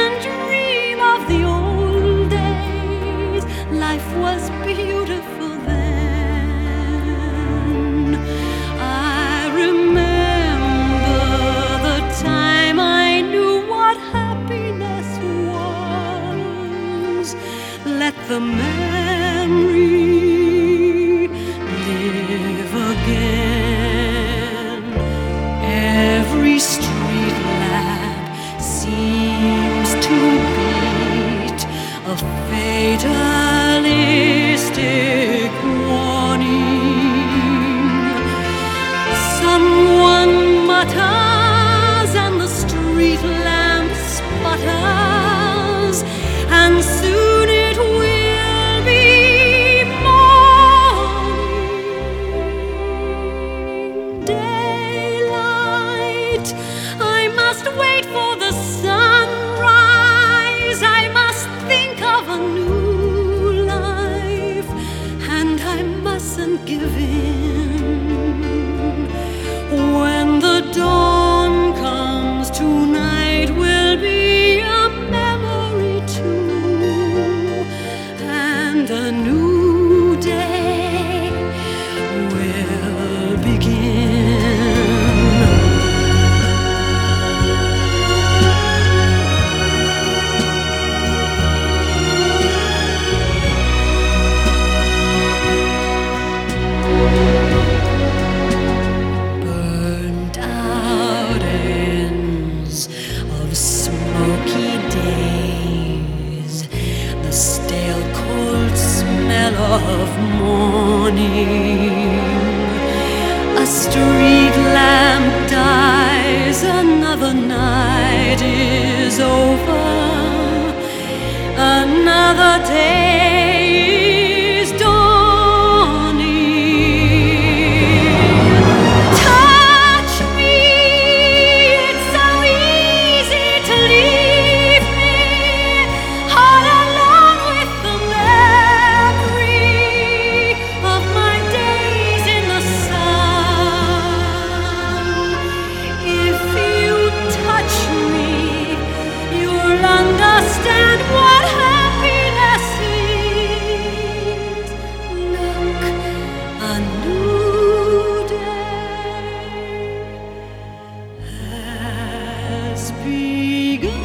and dream of the old days. Life was beautiful then. I remember the time I knew what happiness was. Let the memory live again. Every street lamp seems to beat a fatalistic warning. Someone mutters and the street lamp sputters, and soon it will be morning. Daylight, I must wait for the sunrise. I must think of a new life, and I mustn't give in. When the dawn comes, tonight will be a memory too, and a new day will begin. Burnt out ends of smoky days, the stale cold smell of morning. A street lamp dies, another night is over, another day is dawning. Touch me, it's so easy to leave me all alone with the memory of my days in the sun. If you touch me, you'll understand what happiness is. Look, a new day has begun.